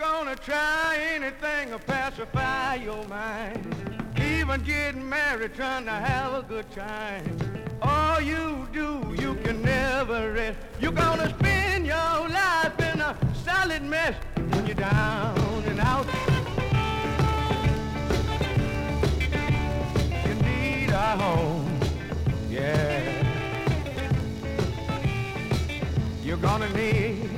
gonna try anything to pacify your mind. Even getting married, trying to have a good time. All you do, you can never rest. You're gonna spend your life in a solid mess when you're down and out. You need a home, yeah. You're gonna need